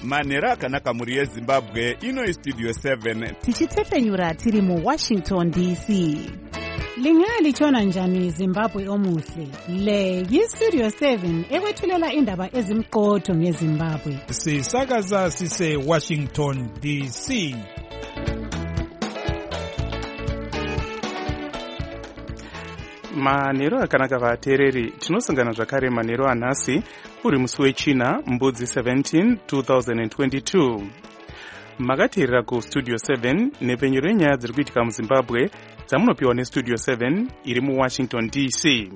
manhero akanaka mhuri yezimbabwe. Ino istudio 7 tichitsefenyura tiri muWashington DC. Lingalitshona njani Zimbabwe omuhle? Le yistudio 7 ekwethulela indaba ezimqotho ngeZimbabwe. Sisakaza sise Washington DC. Manhero akanaka vateereri, tinosangana zvakare manhero anhasi uri musi wechina mbudzi 17 2022. Makateerera kustudio 7 nepenyu renyaya dziri kuitika muZimbabwe dzamunopiwa nestudio 7 iri muWashington DC.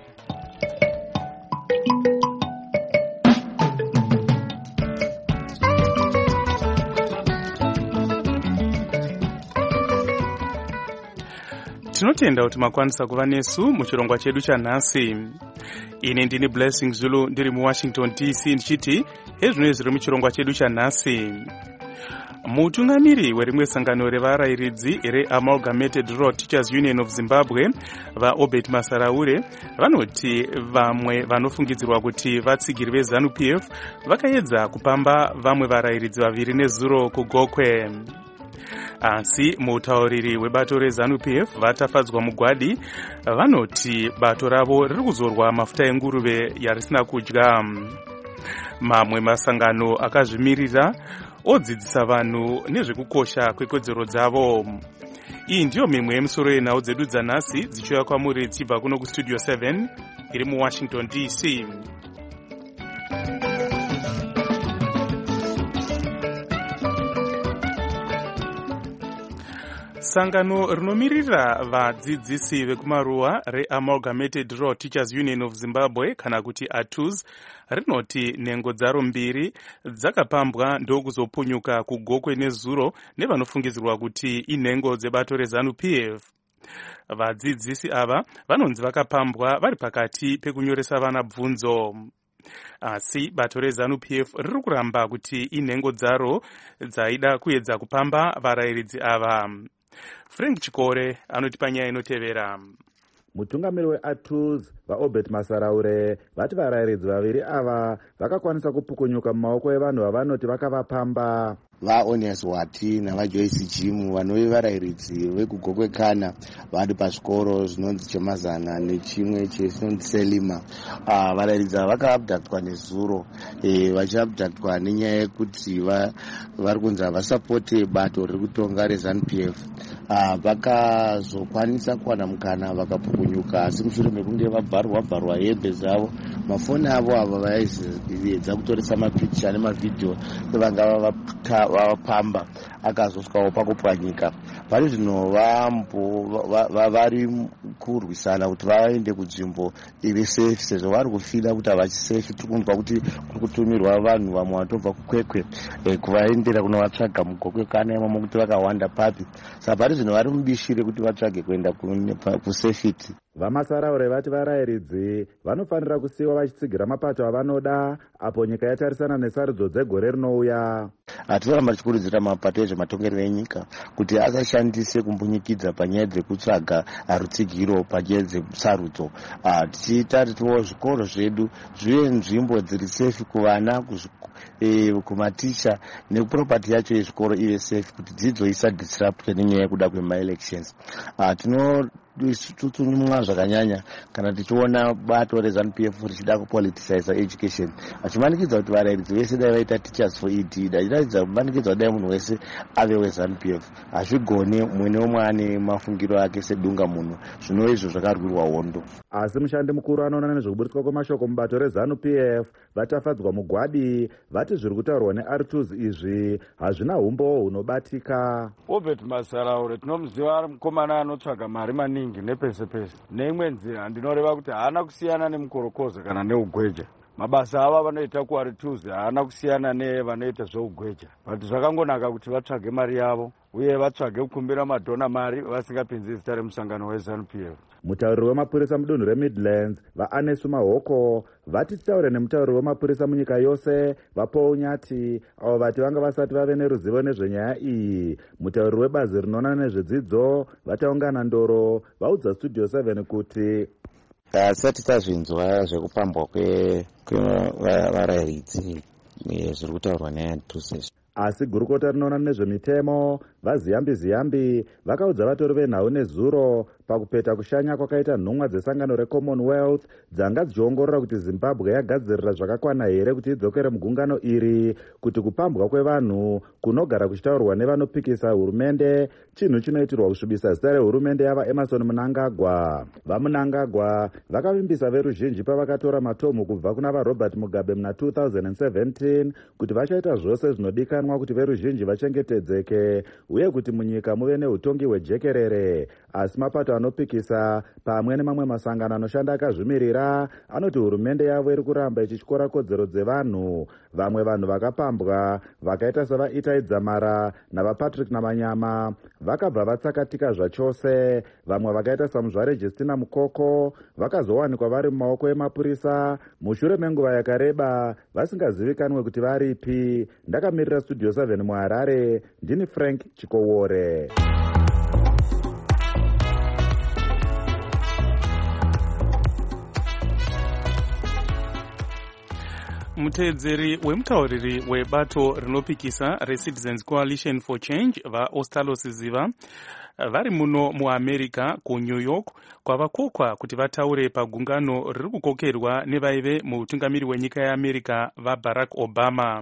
Tinotenda kuti makwanisa kuva nesu muchirongwa chedu chanhasi. Ini ndini Blessing Zulu ndiri muWashington DC ndichiti ezvino zviri muchirongwa chedu chanhasi. Mutungamiri werimwe sangano revarairidzi reAmalgamated Rural Teachers Union of Zimbabwe vaObert Masaraure vanoti vamwe vanofungidzirwa kuti vatsigiri veZANU-PF vakaedza kupamba vamwe varairidzi vaviri nezuro kuGokwe. Asi mutauriri webato reZANU-PF vatafadzwa mugwadi vanoti bato ravo riri kuzorwa mafuta enguruve yarisina kudya. Mamwe masangano akazvimirira odzidzisa vanhu nezvekukosha kwekodzero dzavo. Iyi ndiyo mimwe yemisoro yenhau dzedu dzanhasi dzichiuya kwamuri dzichibva kuno kustudio 7 iri muWashington DC. Sangano rinomirira vadzidzisi vekumaruwa reAmalgamated Rural Teachers Union of Zimbabwe kana kuti ATUZ rinoti nhengo dzaro mbiri dzakapambwa ndokuzopunyuka kuGokwe nezuro nevanofungidzirwa kuti inhengo dzebato reZANU-PF. Vadzidzisi ava vanonzi vakapambwa vari pakati pekunyoresa vana bvunzo. Asi bato reZANU-PF riri kuramba kuti inhengo dzaro dzaida kuedza kupamba varairidzi ava. Frank Chikore anotipa nyaya inotevera. Mutungamiri weATUZ vaObert Masaraure vati varairidzi vaviri ava vakakwanisa kupukunyuka mumaoko evanhu vavanoti vakavapamba. VaOnias Wati navaJoyce Jim vanove varairidzi vekuGokwe Kana vari pazvikoro zvinonzi Chemazana nechimwe chinonzi Selima. Varairidzi ava vakaabhadhatwa nezuro vachiabhadhatwa nenyaya yekuti vari kunzi havasapote bato riri kutonga reZANU-PF. Vakazokwanisa kuwana mukana vakapukunyuka, asi mushure mekunge vabharwa hembe dzavo, mafoni avo ava vaizedza kutoresa mapikicha nemavhidhiyo evanga vapamba akazosvikawo pakupwanyika. Pari zvino vari kurwisana kuti vaende kunzvimbo iri safe, sezvo vari kufira kuti havachisafe. Tiri kunzwa kuti kuri kutumirwa vanhu vamwe vanotobva kuKwekwe kuvaendera kunovatsvaga muGokwe Kana imomo kuti vakawanda papi. Saka pari zvino vari mubishi rekuti vatsvage kuenda kusafety. Vamasaraure vati varairidzi vanofanira kusiyiwa vachitsigira mapato avanoda apo nyika yatarisana nesarudzo dzegore rinouya. Tinoramba tichikurudzira mapato ezvematongerero enyika kuti asashandise kumbunyikidza panyaya dzekutsvaga rutsigiro panyaya dzesarudzo. Tichitariwo zvikoro zvedu zvive nzvimbo dziri safe kuvana, kumaticha, nepropati yacho yezvikoro ive safe kuti dzidzo isadisruptwe nenyaya yekuda kwemaelections. Tutunyumwa zvakanyanya kana tichiona bato reZANU-PF richida kupoliticize education, achimanikidza kuti varairidzi vese dai vaita teachers for ED, dachiratidza kumanikidza kuti dai munhu wese ave weZANU-PF. Hazvigone mumwe neumwe ane mafungiro ake sedunga munhu, zvino izvo zvakarwirwa hondo. Asi mushandi mukuru anoona nezvekuburitswa kwemashoko mubato reZANU-PF vatafadzwa mugwadi vati zviri kutaurwa neATUZ izvi hazvina humbo hunobatika. Obert Masaraure tinomuziva ari mukomana anotsvaga mari maningi nepese pese. Neimwe nzira ndinoreva kuti haana kusiyana nemukorokoza kana neugweja. Mabasa ava vanoita kuATUZ haana kusiyana nevanoita zveugweja. But zvakangonaka kuti vatsvage mari yavo uye vatsvage kukumbira madhona mari vasingapinzi zita remusangano weZANU-PF. Mutauriri wemapurisa mudunhu reMidlands vaAnesu Mahoko vati titaure nemutauriri wemapurisa munyika yose vaPaul Nyati avo vati vanga vasati vave neruzivo nezvenyaya iyi. Mutauriri webazi rinoona nezvedzidzo vataungana ndoro vaudza studio 7 kuti Sati tazvinzwa zvekupambwa kwevarairidzi zviri kutaurwa neyatrusesi. Asi gurukota rinoona nezvemitemo vaziyambi vakaudza vatori venhau nezuro pakupeta kushanya kwakaita nhumwa dzesangano reCommonwealth dzanga dzichiongorora kuti Zimbabwe yagadzirira zvakakwana here kuti idzokere mugungano iri, kuti kupambwa kwevanhu kunogara kuchitaurwa nevanopikisa hurumende chinhu chinoitirwa kusvibisa zita rehurumende yavaEmerson Mnangagwa. VaMnangagwa vakavimbisa veruzhinji pavakatora matomu kubva kuna vaRobert Mugabe muna 2017 kuti vachaita zvose zvinodikanwa kuti veruzhinji vachengetedzeke uye kuti munyika muve neutongi hwejekerere. Asi mapato anopikisa pamwe nemamwe masangano anoshanda akazvimirira anoti hurumende yavo iri kuramba ichityora kodzero dzevanhu. Vamwe vanhu vakapambwa vakaita savaItai Dzamara navaPatrick Namanyama vakabva vatsakatika zvachose. Vamwe vakaita samuzvare Justina Mukoko vakazowanikwa vari mumaoko emapurisa mushure menguva yakareba vasingazivikanwe kuti varipi. Ndakamirira Studio 7 muHarare, ndini Frank Chikowore. Muteedzeri wemutauriri webato rinopikisa reCitizens Coalition for Change vaOstalo Siziva vari muno muAmerica kuNew York kwavakokwa kuti vataure pagungano riri kukokerwa nevaive mutungamiri wenyika yeAmerica vaBarack Obama.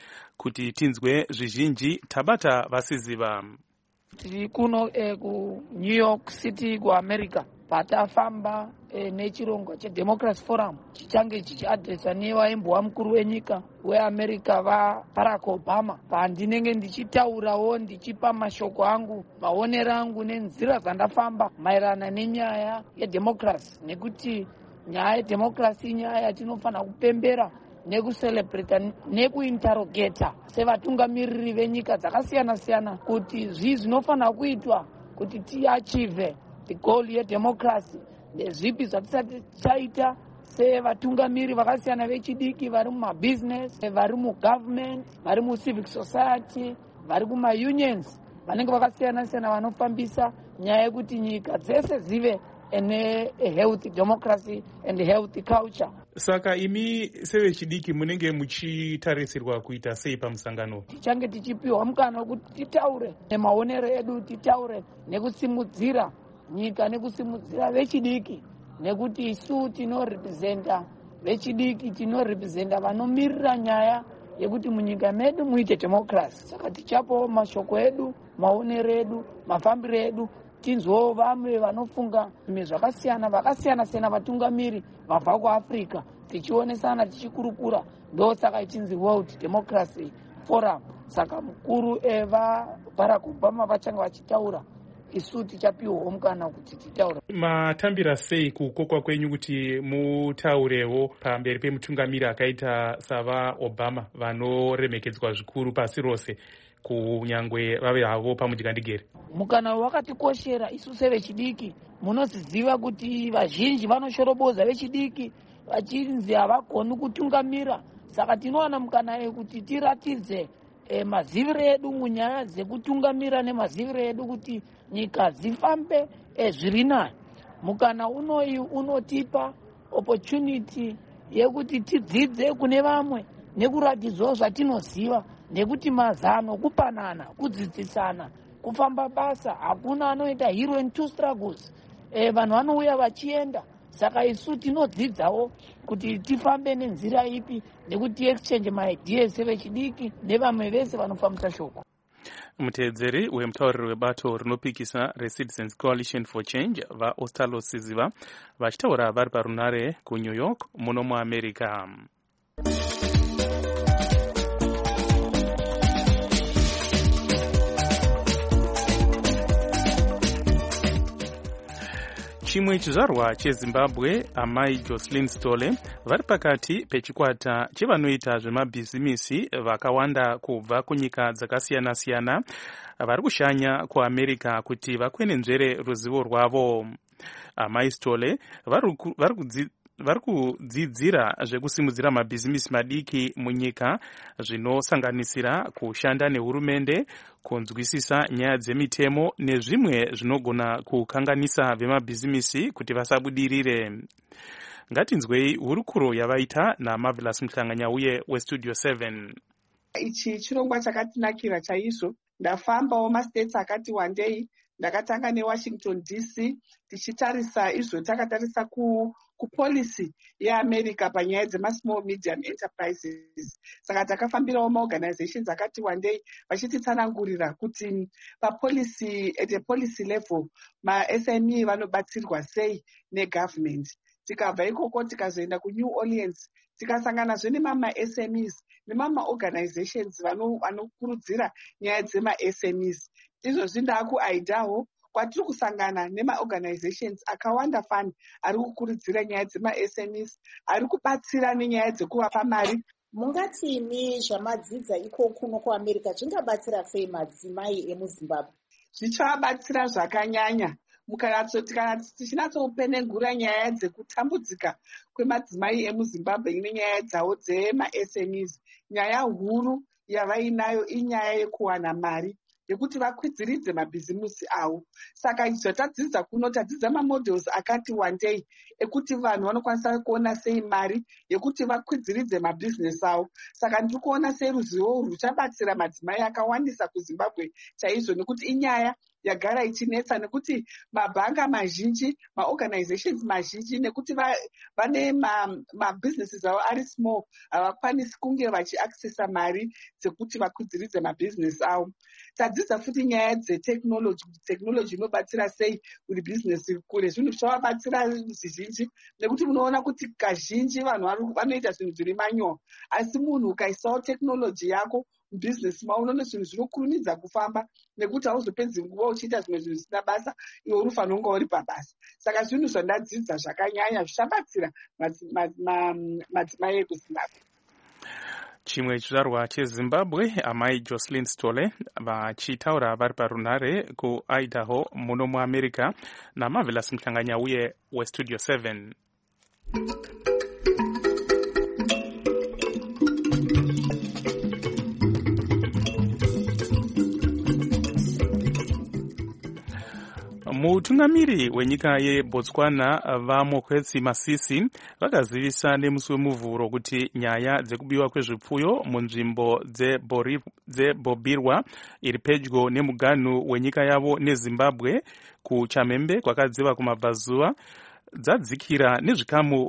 Kuti tinzwe zvizhinji tabata vaSiziva. Tiri kuno kuNew York City kuAmerica patafamba nechirongwa cheDemocracy Forum chichange chichiadresa nevaimbwa mukuru wenyika weAmerica vaBarack Obama. Pandinenge ndichitaurawo ndichipa mashoko angu, maonero angu nenzira dzandafamba maererano nenyaya yedemocracy, nekuti nyaya yedemocracy inyaya yatinofanira kupembera nekucelebrata nekuinterrogata sevatungamiriri venyika dzakasiyana-siyana kuti zvinofanira kuitwa kuti tiachieve the goal yedemocracy nezvipi zvatisati chaita sevatungamiri vakasiyana vechidiki vari mumabusiness, vari mugovernment, vari mucivic society, vari kumaunions, vanenge vakasiyana-siyana vanofambisa nyaya yekuti nyika dzese zive ene healthy democracy and healthy culture. Saka imi sevechidiki munenge muchitarisirwa kuita sei pamusangano? Tichange tichipiwa mukana wekuti titaure nemaonero edu, titaure nekusimudzira nyika nekusimudzira vechidiki, nekuti isu tinorepresenta vechidiki, tinorepresenta vanomirira nyaya yekuti munyika medu muite democracy. Saka tichapo mashoko edu, maonero edu, mafambiro edu, tinzwo vamwe vanofunga vakasiyana-siyana vatungamiri vabva kuAfrica, tichionesana tichikurukura. Ndo saka ichinzi World Democracy Forum. Saka mukuru vaBarack Obama vachanga vachitaura, isu tichapiwa mukana kuti titaure. Matambira sei kukokwa kwenyu kuti mutaurewo pamberi pemutungamiri akaita sava Obama vanoremekedzwa zvikuru pasi rose kunyangwe vave havo pamudzikandigere? Mukana wakatikoshera isu sevechidiki. Munoziziva kuti vazhinji vanoshoroboza vechidiki vachinzi havagoni kutungamira. Saka tinowana mukana yekuti tiratidze maziviro edu munyaya dzekutungamira nemaziviro edu kuti nyika dzifambe zviri nani. Mukana unoyu unotipa opportunity yekuti tidzidze kune vamwe nekuratidzawo zvatinoziva, nekuti mazano kupanana, kudzidzisana, kufamba basa, hakuna anoita hero and two struggles. Vanhu vanouya vachienda. Saka isu tinodzidzawo kuti tifambe nenzira ipi nekuti exchange my ideas sevechidiki nevamwe vese vanofambisa shoko. Muteedzeri wemutauriri webato rinopikisa reCitizens Coalition for Change vaOstalo Siziva vachitaura vari parunare kuNew York muno muAmerica. Chimwe chizvarwa cheZimbabwe, amai Jocelyn Stole, vari pakati pechikwata chevanoita zvemabhizimisi vakawanda kubva kunyika dzakasiyana-siyana vari kushanya kuAmerica kuti vakwenenzvere ruzivo rwavo. Amai Stole vari kudzidzira zvekusimudzira mabhizimisi madiki munyika, zvinosanganisira kushanda nehurumende, kunzwisisa nyaya dzemitemo nezvimwe zvinogona kukanganisa vemabhizimisi kuti vasabudirire. ngatinzwei hurukuro yavaita naMarvelous Mhlanganyauye westudio 7. Ichi chirongwa chakatinakira chaizvo. Ndafambawo mastates akati wandei. Ndakatanga neWashington DC tichitarisa izvo takatarisa kupolicy yeAmerica panyaya dzema-small medium enterprises. Saka takafambirawo maorganizations akati wandei vachititsanangurira kuti papolicy at a policy level ma-SME vanobatsirwa sei negovernment. Tikabva ikoko tikazoenda kuNew Orleans tikasanganazve nemama-SMEs nemama-organizations vanokurudzira nyaya dzema-SMEs. Izvozvi ndaakuIdaho kwatiri kusangana nema-organizations akawanda fani ari kukurudzira nyaya dzema-SMEs, ari kubatsira nenyaya dzekuvapa mari. Mungatini zvamadzidza ikoko nokuAmerica zvingabatsira sei madzimai emuZimbabwe? Zvichavabatsira zvakanyanya. Tichinatsopenengura nyaya dzekutambudzika kwemadzimai emuZimbabwe nenyaya dzavo dzema-SMEs, nyaya huru yavainayo inyaya yekuwana mari yekuti vakwidziridze mabhizimusi avo. Saka izvo tadzidza kuno, tadzidza mamodels akati wandei ekuti vanhu vanokwanisa kuona sei mari yekuti vakwidziridze mabhizinesi avo. Saka ndiri kuona sei ruzivo ruchabatsira madzimai akawandisa kuZimbabwe chaizvo, nekuti inyaya yagara ichinetsa, nekuti mabhanga mazhinji, maorganizations mazhinji, nekuti vane mabhizinesi avo ari small, havakwanisi kunge vachiaccessa mari dzekuti vakwidziridze mabhizinesi avo. Tadzidza futi nyaya dzetechnology, technology inobatsira sei kuti bhizinesi rikure. Zvinhu zvavabatsira zvizhinji, nekuti munoona kuti kazhinji vanhu vanoita zvinhu zviri manual, asi munhu ukaisawo technology yako mubhizinesi mavo unoona zvinhu zvinokurumidza kufamba, nekuti hauzopedzi nguva uchiita zvimwe zvinhu zvisina basa, iwe unofanira kunge uri pabasa. Saka zvinhu zvandadzidza zvakanyanya zvichabatsira madzimai ekuZimbabwe. Chimwe chizvarwa cheZimbabwe, amai Jocelyn Stole vachitaura vari parunhare kuIdaho muno muAmerica naMarvelous Mhlanganyauye westudio 7. Mutungamiri wenyika yeBotswana vaMokgweetsi Masisi vakazivisa nemusi wemuvhuro kuti nyaya dzekubiwa kwezvipfuyo munzvimbo dzebobirwa iri pedyo nemuganhu wenyika yavo neZimbabwe kuChamembe kwakadziva kumabvazuva dzadzikira nezvikamu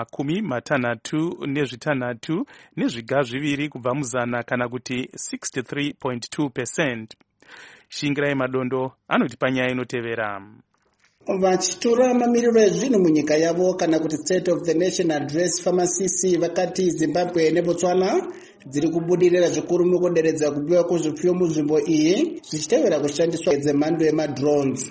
66 nezviga zviviri kubva muzana kana kuti 63.2%. Shingirai Madondo anoti panyaya inotevera. Vachitora mamiriro ezvinhu munyika yavo kana kuti State of the Nation Address Famasisi vakati Zimbabwe neBotswana dziri kubudirira zvikuru mukuderedza kubiwa kwezvipfuyo munzvimbo iyi zvichitevera kushandiswa dzemhando yemadrones.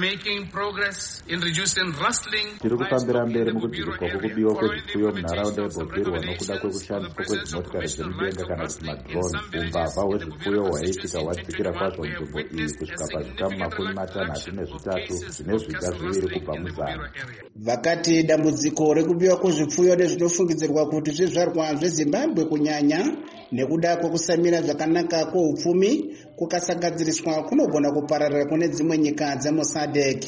Tiri kufambira mberi mukudzidziswa kwokubiwa kwezvipfuyo munharaunda yebobirwa nokuda kwekushandiswa kwedzimotikari dzemudenga kana kuti madrone. Umbavha hwezvipfuyo hwaiitika hwadzikira kwazvo nzvimbo iyi kusvika pazvikamu 63 zvine zviga zviviri kubva muzana. Vakati dambudziko rekubiwa kwezvipfuyo nezvinofungidzirwa kuti zvizvarwa zveZimbabwe kunyanya nekuda kwekusamira zvakanaka kwoupfumi kukasagadziriswa kunogona kupararira kune dzimwe nyika dzemuSADC.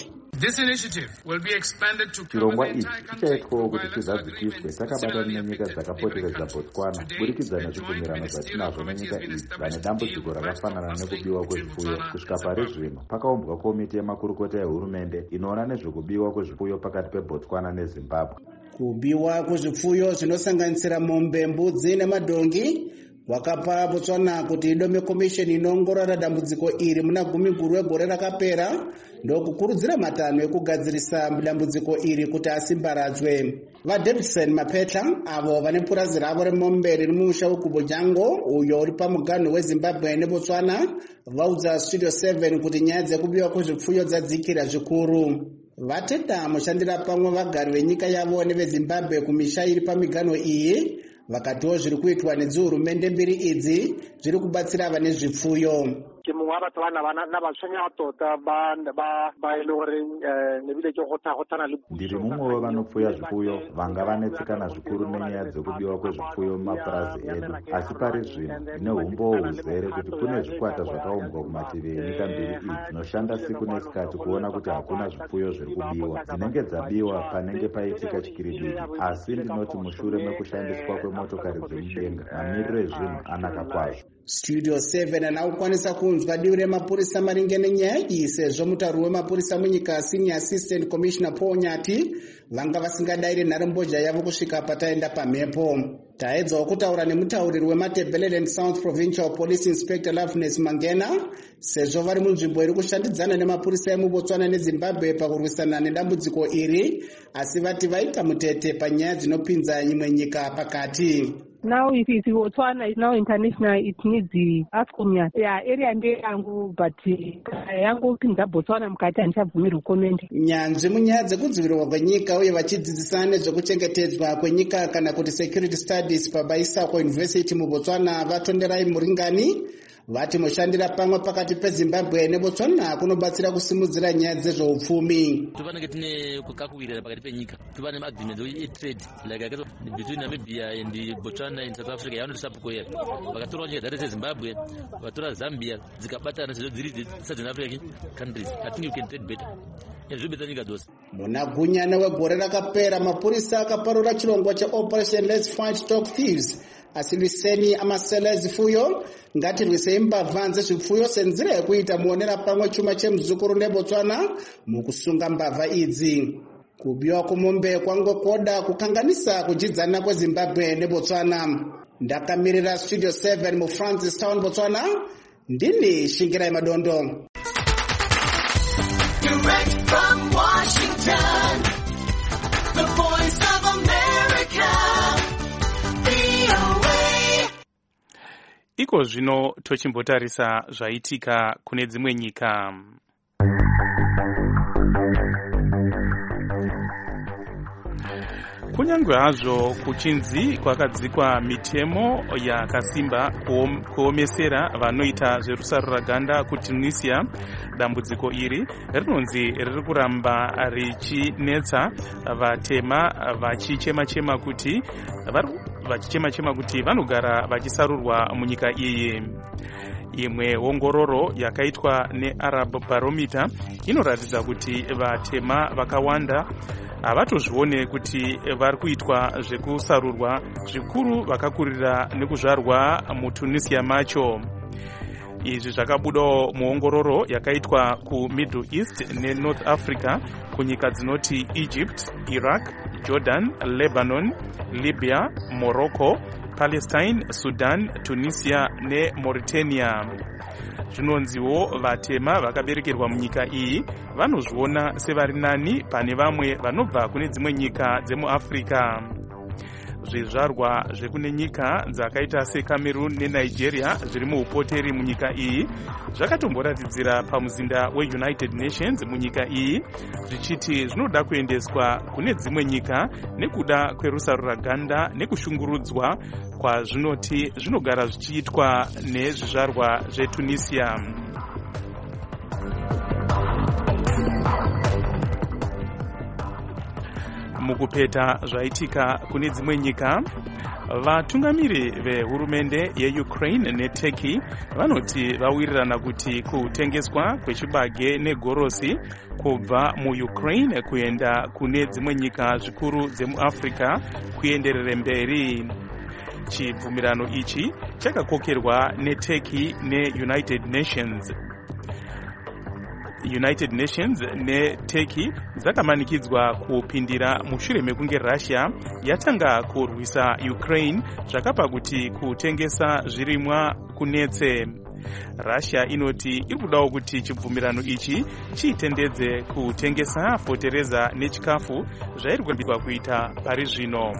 Chirongwa ichi chichaitwawo kuti chizadzikiswe takabatana nenyika dzakapoteredza Botswana kubudikidza nezvibvumirano zvatinazvo nenyika idzi vane dambudziko rakafanana nekubiwa kwezvipfuyo. Kusvika pari zvino pakaumbwa komiti yemakurukota ehurumende inoona nezvekubiwa kwezvipfuyo pakati peBotswana neZimbabwe. Kubiwa kwezvipfuyo zvinosanganisira mombe, mbudzi nemadhongi wakapa Botswana kuti idome komisheni inoongorora dambudziko iri muna gumi guru wegore rakapera ndokukurudzira matanho ekugadzirisa dambudziko iri kuti asimbaradzwe. VaDavidson Mapetla avo vane purazi ravo remombe riri mumusha weGubojango uyo uri pamuganhu weZimbabwe neBotswana vaudza Studio 7 kuti nyaya dzekubiwa kwezvipfuyo dzadzikira zvikuru. Vatenda mushandira pamwe vagari venyika yavo neveZimbabwe kumisha iri pamiganho iyi vakatiwo zviri kuitwa nedzihurumende mbiri idzi zviri kubatsira vane zvipfuyo. ke mongwe wa batho na ba tshwenya tota ba e le goreng nebile ke go thana le ndiri mumwe wevanopfuya zvipfuyo vanga vanetsikana zvikuru nenyaya dzekubiwa kwezvipfuyo mumapurazi edu asi pari zvino neumbowo huzere kuti kune zvikwata zvakaumbwa kumativi enyika mbiri idzi dzinoshanda siku nesikati kuona kuti hakuna zvipfuyo zviri kubiwa dzinenge dzabiwa panenge paitika chikiribiti asi ndinoti mushure mekushandiswa kwemotokari dzemudenga mamiriro ezvinhu anaka kwazvo. Studio 7 anakukwanisa kunzwa divi remapurisa maringe nenyaya iyi sezvo mutauri wemapurisa munyika senior assistant commissioner Paul Nyati vanga vasingadayire nharembozha yavo kusvika pataenda pamhepo. Taedzawo kutaura nemutauriri weMatabeleland South Provincial Police Inspector Loveness Mangena sezvo vari munzvimbo iri kushandidzana nemapurisa emuBotswana neZimbabwe pakurwisana nedambudziko iri, asi vati vaita mutete panyaya dzinopinza imwe nyika pakati. Now if Botswana is now international, it needs the ASCOM. Yeah, area nde yangu, but yangu pinza Botswana mukati hanchabvumirwi comment. Nyanzvi munyaya dzekudzivirirwa kwenyika uye vachidzidzisana nezvekuchengetedzwa kwenyika kana kuti security studies paBaisakwa University muBotswana vatonderai muringani vati mushandira pamwe pakati peZimbabwe neBotswana kunobatsira kusimudzira nyaya dzezveupfumi. Tivanenge tine kukakuwirira pakati penyika. Tivane agreement e-trade like between Namibia and Botswana in South Africa yavanoti here. Vakatora nyika dzakaita seZimbabwe, vatora Zambia dzikabatana sezvo dziri Southern African countries. I think you can trade better. Muna gunyana wegore rakapera mapurisa akaparura chirongwa cheOperation Let's Fight Stock Thieves asilwiseni amasela ezipfuyo ngatirwisei mbavha dzezvipfuyo senzira yekuita muonera pamwe chuma chemuzukuru neBotswana mukusunga mbavha idzi. Kubiwa kwemombe kwangokoda kukanganisa kujidzana kweZimbabwe neBotswana. Ndakamirira Studio 7 muFrancis Town Botswana, ndini Shingirai Madondo. Direct from Washington, the voice of America, VOA. Iko zvino tochimbotarisa zvaitika kune dzimwe nyika. Kunyangwe hazvo kuchinzi kwakadzikwa mitemo yakasimba kuomesera vanoita zverusarura ganda kuTunisia, dambudziko iri rinonzi riri kuramba richinetsa vatema vachichema-chema kuti vanogara vachisarurwa munyika iyi. Imwe ongororo yakaitwa neArab Barometer inoratidza kuti vatema vakawanda havatozvione kuti vari kuitwa zvekusarurwa zvikuru vakakurira nekuzvarwa muTunisia macho. Izvi zvakabudawo muongororo yakaitwa kuMiddle East neNorth Africa kunyika dzinoti Egypt, Iraq, Jordan, Lebanon, Libya, Morocco, Palestine, Sudan, Tunisia neMauritania. Zvinonziwo vatema vakaberekerwa munyika iyi vanozviona sevari nani pane vamwe vanobva kune dzimwe nyika dzemuAfrica. Zvizvarwa zvekune nyika dzakaita seCameroon neNigeria zviri muupoteri munyika iyi zvakatomboratidzira pamuzinda weUnited Nations munyika iyi zvichiti zvinoda kuendeswa kune dzimwe nyika nekuda kwerusarura ganda nekushungurudzwa kwazvinoti zvinogara zvichiitwa nezvizvarwa zveTunisia. Mukupeta zvaitika kune dzimwe nyika, vatungamiri vehurumende yeUkraine neTurkey vanoti vawirirana kuti kutengeswa kwechibage negorosi kubva muUkraine kuenda kune dzimwe nyika zvikuru dzemuAfrica kuenderere mberi. Chibvumirano ichi chakakokerwa neTurkey neUnited Nations. United Nations neTurkey dzakamanikidzwa kupindira mushure mekunge Russia yatanga kurwisa Ukraine zvakapa kuti kutengesa zvirimwa kunetse. Russia inoti iri kudawo kuti chibvumirano ichi chiitendedze kutengesa fotereza nechikafu zvairi kugambirwa kuita pari zvino.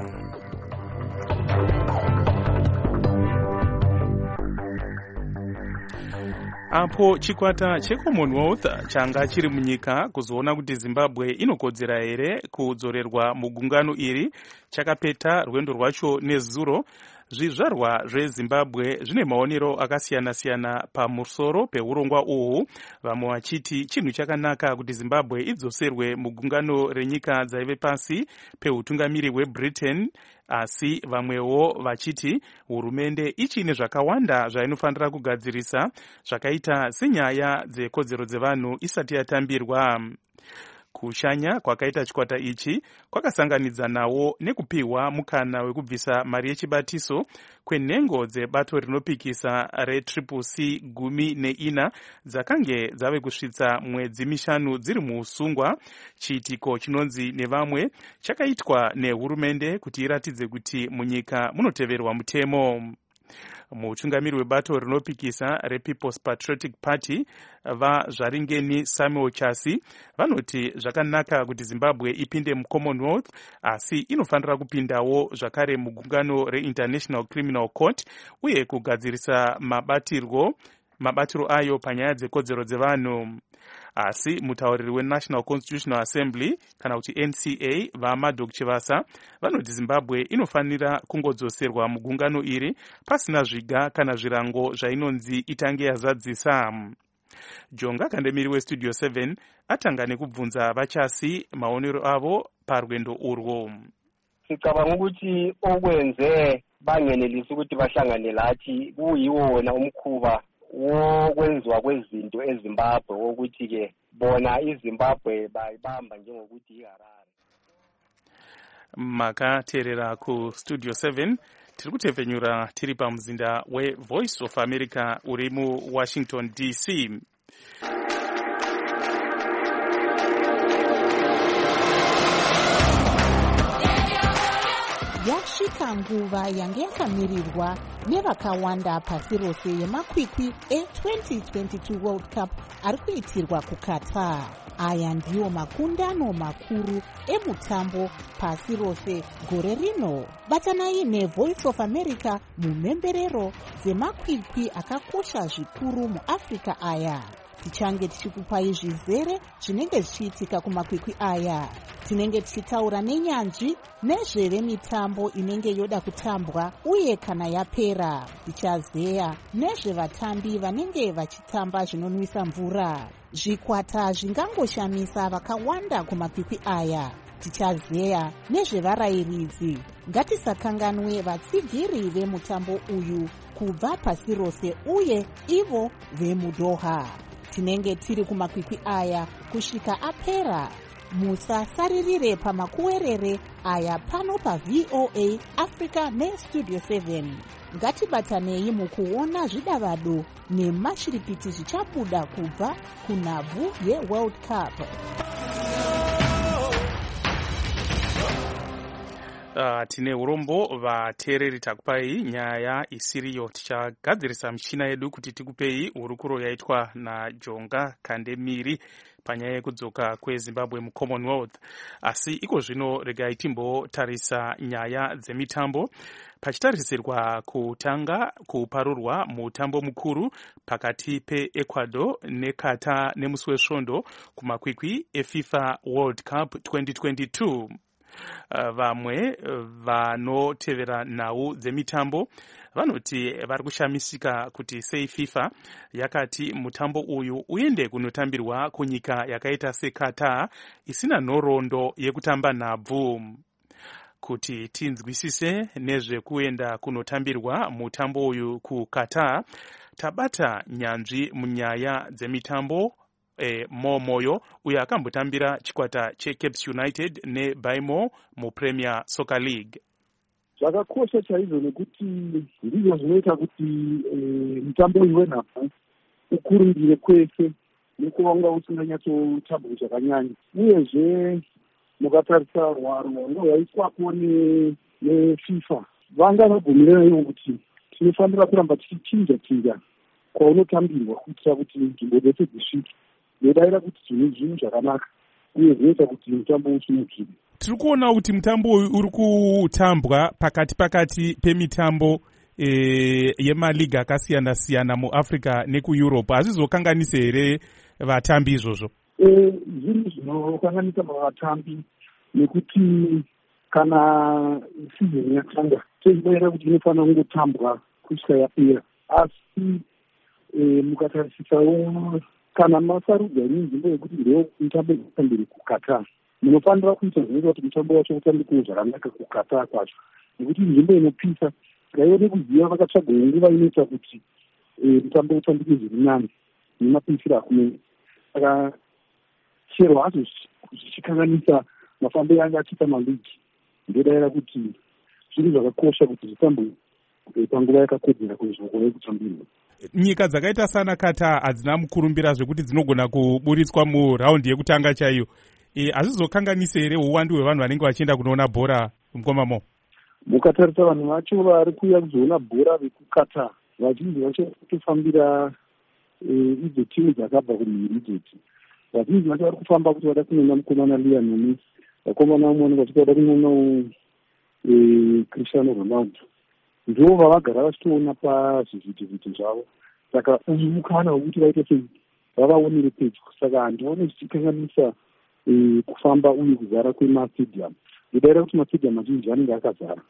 apo chikwata cheCommonwealth changa chiri munyika kuzoona kuti Zimbabwe inokodzera here kudzorerwa mugungano iri chakapeta rwendo rwacho nezuro. Zvizvarwa zveZimbabwe zvine maonero akasiyana-siyana pamusoro peurongwa uhu, vamwe vachiti chinhu chakanaka kuti Zimbabwe idzoserwe mugungano renyika dzaive pasi peutungamiri hweBritain, asi vamwewo vachiti hurumende ichine zvakawanda zvainofanira kugadzirisa, zvakaita senyaya dzekodzero dzevanhu isati yatambirwa. Kushanya kwakaita chikwata ichi kwakasanganidza nawo nekupiwa mukana wekubvisa mari yechibatiso kwenhengo dzebato rinopikisa reCCC 14 dzakange dzave kusvitsa mwedzi 5 dziri muusungwa. Chiitiko chinonzi nevamwe chakaitwa nehurumende kuti iratidze kuti munyika munoteverwa mutemo. Mutungamiri webato rinopikisa rePeople's Patriotic Party vaZvaringeni Samuel Chasi vanoti zvakanaka kuti Zimbabwe ipinde muCommonwealth, asi inofanira kupindawo zvakare mugungano reInternational Criminal Court uye kugadzirisa mabatiro ayo panyaya dzekodzero dzevanhu. Asi mutauriri weNational Constitutional Assembly kana kuti NCA vaMadok Chivasa vanoti Zimbabwe inofanira kungodzoserwa mugungano iri pasina zviga kana zvirango zvainonzi itange yazadzisa. Jonga Kandemiri weStudio 7 atanga nekubvunza vachasi maonero avo parwendo urwo. Sicabanga ukuthi okwenze bangenelisa ukuthi bahlangane lathi kuyiwo wona umkhuba wokwenziwa kwezinto eZimbabwe wokuthi-ke bona iZimbabwe bayibamba njengokuthi iHarare. Makateerera kuStudio 7 tiri kutepfenyura tiri pamuzinda weVoice of America uri muWashington DC. Yasvika nguva yange yakamirirwa nevakawanda pasi rose yemakwikwi e2022 World Cup ari kuitirwa kuQatar. Aya ndiwo makundano makuru emutambo pasi rose gore rino. Batanai neVoice of America mumhemberero dzemakwikwi akakosha zvikuru muAfrica aya. Tichange tichikupai zvizere zvinenge zvichiitika kumakwikwi aya. Tinenge tichitaura nenyanzvi nezvemitambo inenge yoda kutambwa uye kana yapera. Tichazeya nezvevatambi vanenge vachitamba zvinonwisa mvura. Zvikwata zvingangoshamisa vakawanda kumakwikwi aya. Tichazeya nezvevarayiridzi. Ngatisakanganwe vatsigiri vemutambo uyu kubva pasi rose uye ivo vemuDoha. Tinenge tiri kumakwikwi aya kusvika apera. Musasaririre pamakuwerere aya pano paVOA Africa neStudio 7. Ngatibatanei mukuona zvidavado nemashiripiti zvichabuda kubva kunhabvu yeWorld Cup. Tine urombo vateereri takupai nyaya isiriyo. Tichagadzirisa michina yedu kuti tikupei hurukuro yaitwa naJonga Kandemiri panyaya yekudzoka kweZimbabwe muCommonwealth. Asi iko zvino regai timbotarisa nyaya dzemitambo. Pachitarisirwa kutanga kuparurwa mutambo mukuru pakati peEcuador neQatar nemusi wesvondo kumakwikwi eFIFA World Cup 2022. Vamwe vanotevera nhau dzemitambo vanoti vari kushamisika kuti sei FIFA yakati mutambo uyu uende kunotambirwa kunyika yakaita seQatar isina nhoroondo yekutamba nhabvu. Kuti tinzwisise nezvekuenda kunotambirwa mutambo uyu kuQatar, tabata nyanzvi munyaya dzemitambo Momoyo uyo akambotambira chikwata cheCapes United neBaimo muPremier Soccer League. Zvakakosha chaizvo nekuti ndizvo zvinoita kuti mutambo uyu wenhabvu ukurumire kwese nekuvanga usinganyatsotambwa zvakanyanya. Uyezve mukatarisa hwaro hwaiswapo neFIFA vanga vabvumirana ivo kuti tinofanira kuramba tichichinja kwaunotambirwa kuitira kuti nzvimbo dzese dzisvike. Nodavira kuti zvinhu zvakanaka uye zvinoita kuti mutambo usimukire. Tiri kuona kuti mutambo uyu uri kutambwa pakati pemitambo yemaligi akasiyana siyana muAfrica nekuEurope hazvizokanganise here vatambi izvozvo? Zvinhu zvinokanganisa vatambi nekuti kana season yatanga tozivaira kuti inofanira kungotambwa kusvika yapera, asi mukatarisisawo kana masarudza nenzvimbo yekuti ndo mutambo inotambire kuQatar, munofanira kuita zvinoita kuti mutambo wacho utambikewo zvakanaka kuQatar kwacho, nekuti nzvimbo inopisa ngaione kuziva vakatsvaga nguva inoita kuti mutambo utambike zviri nani nemapisiro akunenge. Saka chero hacho zvichikanganisa mafambiro anga achiita maligi, ndodaira kuti zvinhu zvakakosha kuti zvitambo panguva yakakodzera kwezvokova yekutambirwa. Nyika dzakaita sana Qatar hadzina mukurumbira zvekuti dzinogona kuburitswa muraundi yekutanga chaiyo. Hazvizokanganise here uwandu hwevanhu vanenge vachienda kunoona bhora mukomamo? Mukatarisa vanhu vacho vari kuuya kuzoona bhora vekuQatar, vazhinji vacho kutofambira idzo timu dzakabva kumhiri idzodzi. Vazhinji vacho vari kufamba kuti vada kunoona mukomana Lionel Messi, vakomana vamwe vanenge vachiti vada kunoonawo Cristiano Ronaldo. Ndo vavagara vachitoona pazvivhitivhiti zvavo. Saka uyu mukana wekuti vaite sei vavaonere pedyo. Saka handione zvichikanganisa kufamba uye kuzara kwemastadium. Ndodaira kuti mastadium mazhinji anenge akazara.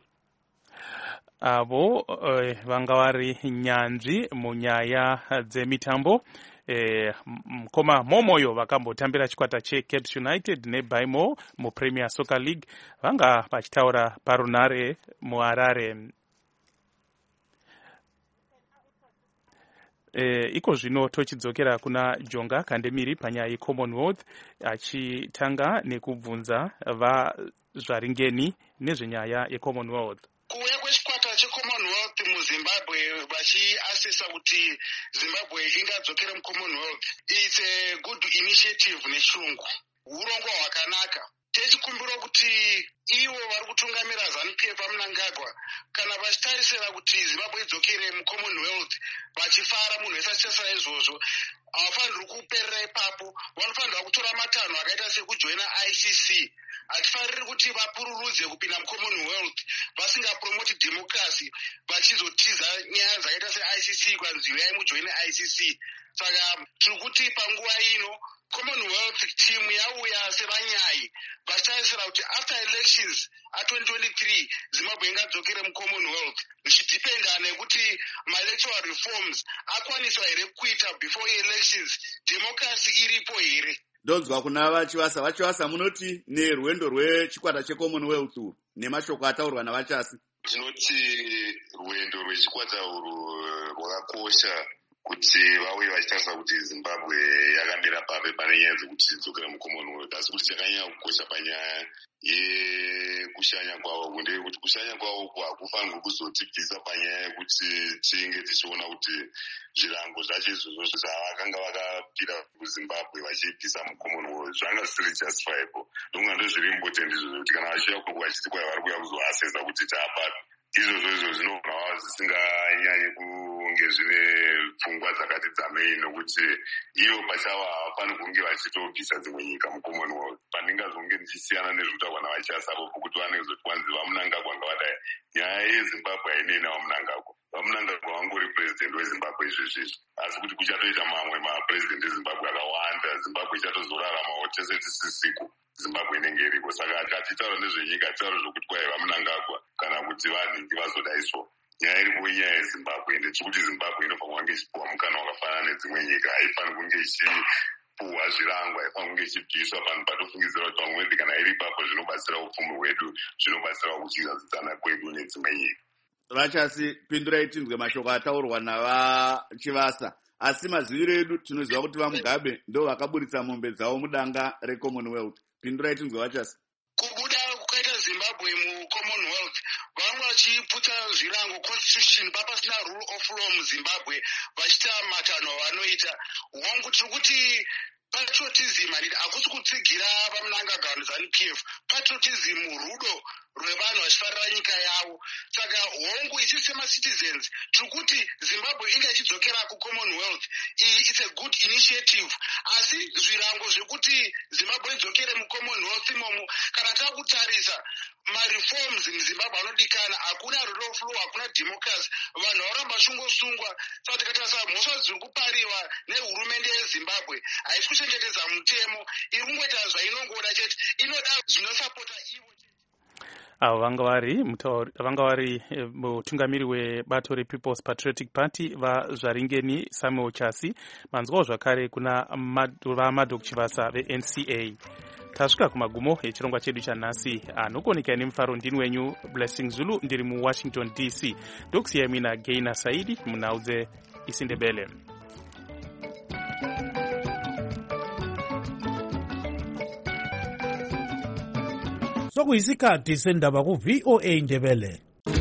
Avo vanga vari nyanzvi munyaya dzemitambo. Mukoma Momoyo vakambotambira chikwata cheCape United neBaimo muPremier Soccer League vanga vachitaura parunare muHarare. Iko zvino tochidzokera kuna Jonga Kandemiri panyaya yeCommonwealth achitanga nekubvunza vazvaringeni nezvenyaya yeCommonwealth. Kuuya kwechikwata cheCommonwealth muZimbabwe vachiasesa kuti Zimbabwe ingadzokera muCommonwealth, it's a good initiative nechirungu, urongwa hwakanaka. Techikumbira kuti ivo vari kutungamira ZANU-PF Mnangagwa kana vachitarisira kuti Zimbabwe idzokere muCommonwealth vachifara, munhu wese achitasira izvozvo havafanirwi kuperera ipapo, vanofanirwa kutora matanho akaita sekujoina ICC. Hatifaniri kuti vapururudze kupinda muCommonwealth vasingapromoti democracy vachizotiza nyaya dzakaita seICC kwanzi uyai mujoine ICC. Saka tiri kuti panguva ino Commonwealth team yauya sevanyai vachitarisira kuti after elections a2023 Zimbabwe ingadzokere muCommonwealth, zvichidipenda nekuti maelectoral reforms akwaniswa here kuita before elections, democracy iripo here. Ndonzwa kuna Vachivasa munoti nerwendo rwechikwata cheCommonwealth nemashoko ataurwa naVachasi. Tinoti rwendo rwechikwata urwu rwakakosha kuti vauye vachitarisa kuti Zimbabwe yakamira pape pane nyaya dzekuti idzokere muCommonwealth, asi kuti chakanyanya kukosha panyaya yekushanya kwavo ndeyekuti kushanya kwavo uku hakufanirwi kuzotibvisa panyaya yekuti tinge tichiona kuti zvirango zvacho izvozvo zvavakanga vakapira kuZimbabwe vachibvisa muCommonwealth zvanga zvisiri justifiable. Ndonga ndozviri important izvozvo kuti kana vachiuya kuku vachiti kwai vari kuuya kuzoasesa kuti taapapi, izvozvo zvinobva zvisinganyanyi kunge zvine pfungwa dzakati dzamei, nokuti ivo pachavo havafaniri kunge vachitobvisa dzimwe nyika muCommonwealth. Pandingazonge ndichisiyana nezvekutaurwa navachasapo pokuti vanenge zoti kwanzi vaMnangagwa ngavadai, nyaya yeZimbabwe hainei navaMnangagwa. VaMnangagwa vangori purezidendi weZimbabwe izvezvizvi, asi kuti kuchatoita mamwe mapurezidendi eZimbabwe akawanda. Zimbabwe ichatozoraramawo tese tisisiku, Zimbabwe inenge iriko. Saka tikataura nezvenyika taura zvokuti kwai vaMnangagwa kana kuti vanhingi vazodaiswa, nyaya iripo inyaya yeZimbabwe, ende tiri kuti Zimbabwe inofanirwa kunge ichipuwa mukana wakafanana nedzimwe nyika. Haifaniri kunge ichipuhwa zvirango, haifaniri kunge ichibviswa panhu patofungidzira kuti pamwe kana iri ipapo zvinobatsira upfumi hwedu, zvinobatsira kuchizazidzana kwedu nedzimwe nyika. Vachasi, pindurai tinzwe mashoko ataurwa naVachivasa. Asi maziviro edu tinoziva kuti vaMugabe ndo vakaburitsa mombe dzavo mudanga reCommonwealth. Pindurai tinzwe Vachasi. Kubuda kukaita Zimbabwe muCommonwealth, vamwe vachiputsa zvirango constitution papasina rule of law muZimbabwe, vachiita matanho vanoita. Wangu tiri kuti patriotism handiti hakusi kutsigira vamunangagano ZANU-PF. Patriotism rudo rwevanhu vachifarira nyika yavo. Saka hongu isi semacitizens tiri kuti Zimbabwe inge ichidzokera kuCommonwealth. It's a good initiative. Asi zvirango zvekuti Zimbabwe idzokere muCommonwealth imomo kana takutarisa mareforms muZimbabwe anodikana, hakuna rule of law, hakuna democracy, vanhu varamba vachingosungwa. Saka tikatarisa mhosva dziri kupariwa nehurumende yeZimbabwe haisi kuchengetedza mutemo, iri kungoita zvainongoda chete, inoda zvinosapota ivo. Avo vanga vari mutungamiri webato rePeople's Patriotic Party vaZvaringeni Samuel Chasi, manzwawo zvakare kuna vaMadok Chivasa veNCA. Tasvika kumagumo echirongwa chedu chanhasi. Anokuonekera nemufaro ndini wenyu Blessing Zulu, ndiri muWashington DC. Ndokusiyai mina Gaina Saidi munhau dzeIsindebele. Sokuyisikhathi sendaba ku VOA Ndebele.